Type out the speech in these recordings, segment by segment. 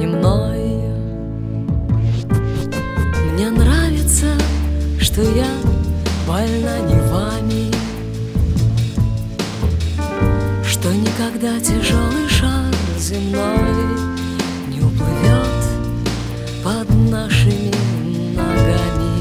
не мной. Мне нравится, что я больна не вами, что никогда тяжелый шар земной не уплывет под нашими ногами.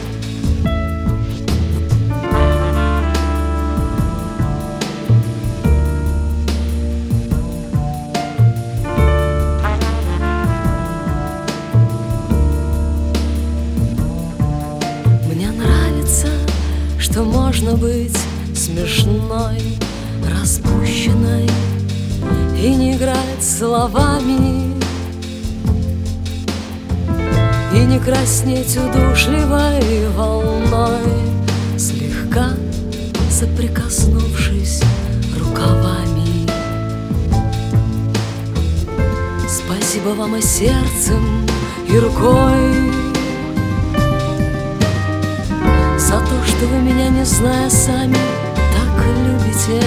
Мне нравится, что можно быть смешной, распущенной и не играть словами, и не краснеть удушливой волной, слегка соприкоснувшись рукавами. Спасибо вам и сердцем, и рукой за то, что вы меня, не зная сами, так любите.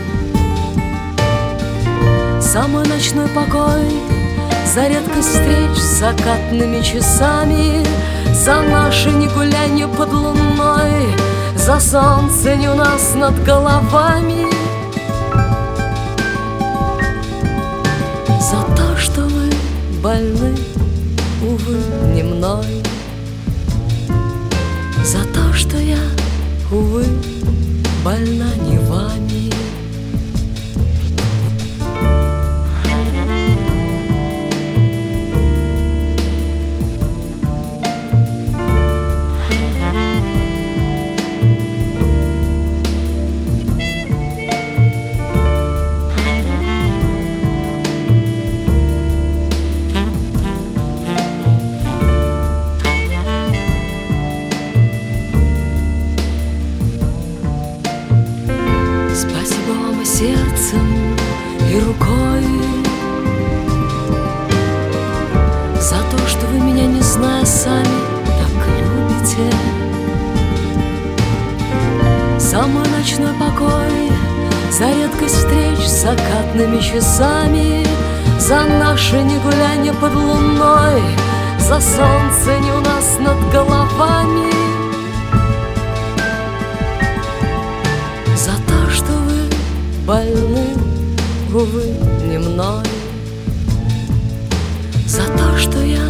За мой ночной покой, за редкость встреч с закатными часами, за наше негулянье под луной, за солнце не у нас над головами, за то, что вы больны, увы, не мной, за то, что я, увы, больна не вами. Спасибо вам и сердцем, и рукой за то, что вы меня, не зная сами, так любите. За мой ночной покой, за редкость встреч с закатными часами, за наше негулянье под луной, за солнце не у нас над головами, за то, что вы больны, увы, не мной, за то, что я